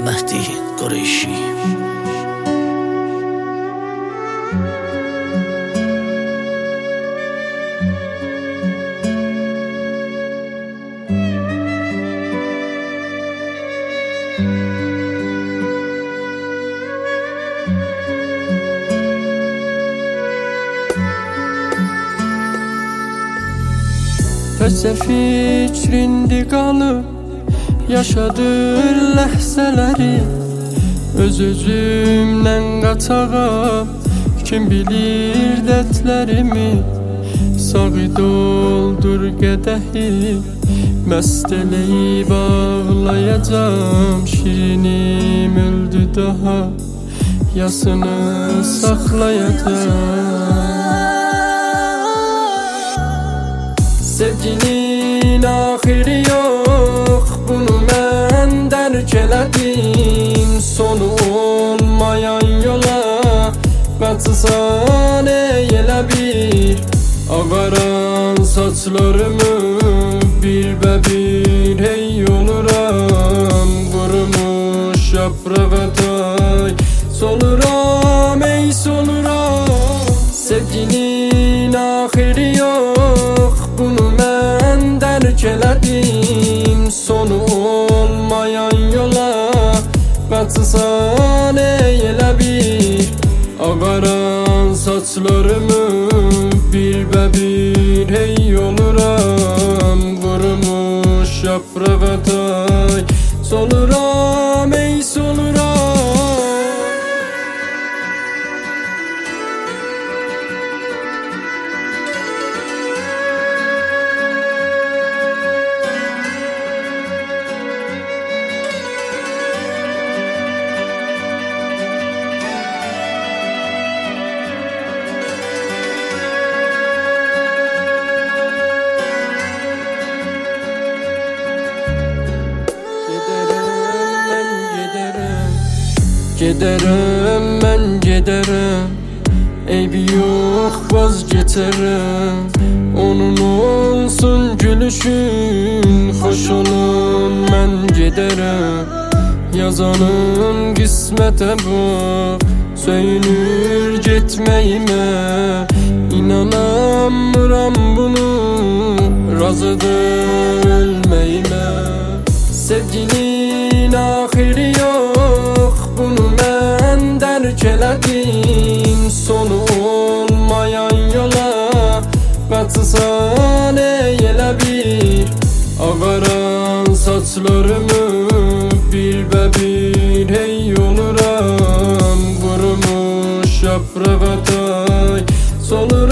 Mehdi Qureshi. Təkcə fikrindi qalıb yaşadır ləhzələri. Öz-özümdən qaçağam, kim bilir dərdlərimi. Sağı doldur qədəhi, məst eləyib ağlayacam. Şirinim öldü daha, yasını saxlayacam. Sevginin axiri yox, bunu mən dərk elədim. Sonu olmayan yola qaçsan elə bir. Ağaran saçlarımı bir hey oluram. Qurumuş yaprağa tay soluram, ey soluram. Sevginin axiri yox, bunu mən dərk elədim. Sonu olmayan yola qaçsan elə bir. Ağaran saçlarımı bir hey oluram. Qurumuş yaprağa tay soluram, ey soluram. Gedərəm, mən gedərəm, eybi yox vazgeçərəm. Onun olsun gülüşün, xoş olun mən gedərəm. Yazanın qismətə bax, söyünür getməyimə. İnanamıram bunu, razıdır ölməyimə. Sevginin axiri yox, bunu mən dərk elədim. Sonu olmayan yola qaçsan elə bir. Ağaran saçlarımı bir hey oluram. Qurumuş yaprağa tay soluram.